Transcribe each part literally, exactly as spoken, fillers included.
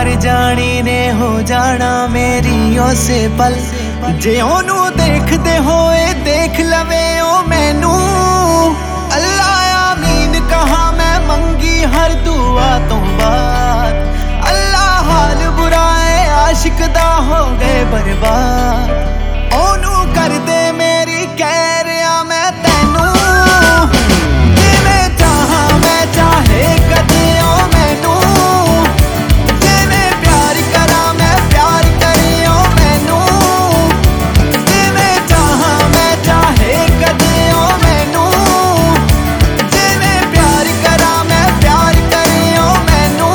कर जानी ने हो जाना मेरी उसे पल जे ओनू देखते होए देख लवे ओ मैनू अल्लाह आमीन कहा मैं मंगी हर दुआ तो बाद अल्लाह हाल बुरा है आशिक दा हो गए बर्बाद ओनू कर दे मेरी कह रहा मैं तैनू जिवें चाहा मैं चाहे कदे ओ मैनू जिवें प्यार करा मैं प्यार करे ओ मैनू जिवें चाहा मैं चाहे कदे ओ मैनू जिवें प्यार करा मैं प्यार करे ओ मैनू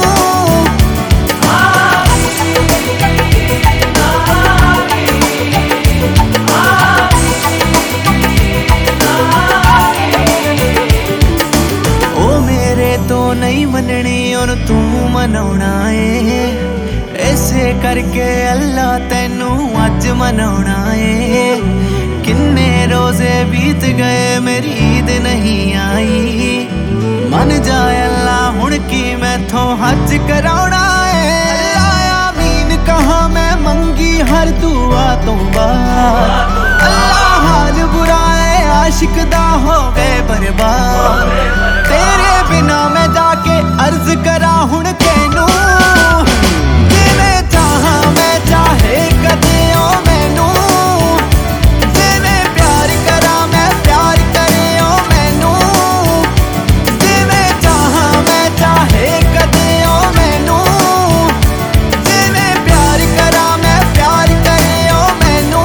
तो नहीं मननी और तू मनाउना है ऐसे करके अल्लाह तैनू अज मनाउना है किन्ने रोजे बीत गए मेरी ईद नहीं आई मन जाए अल्लाह हुण की मैथों हज कराउना है अल्लाह आमीन कहा मैं मंगी हर दुआ तो बाद अल्लाह हाल बुरा है आशिक दा हो गए बर्बाद तेरे बिना मैं जाके अर्ज करा हुण कैनू जिवें चाहा मैं चाहे कदे ओ मैनू जिवें प्यार करा मैं प्यार करे ओ मैनू जिवें चाहा मैं चाहे कदे ओ मैनू जिवें प्यार करा मैं प्यार करे ओ मैनू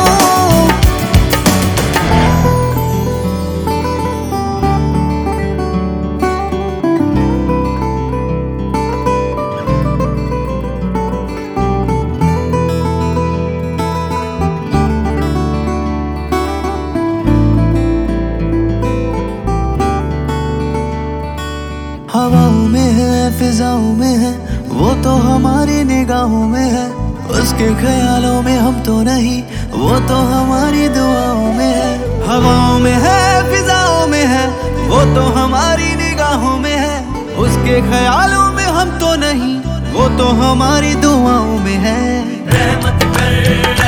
हवाओं में है फिजाओं में है वो तो हमारी निगाहों में है उसके ख्यालों में हम तो नहीं वो तो हमारी दुआओं में है हवाओं में है फिजाओं में है वो तो हमारी निगाहों में है उसके ख्यालों में हम तो नहीं वो तो हमारी दुआओं में है रहमत कर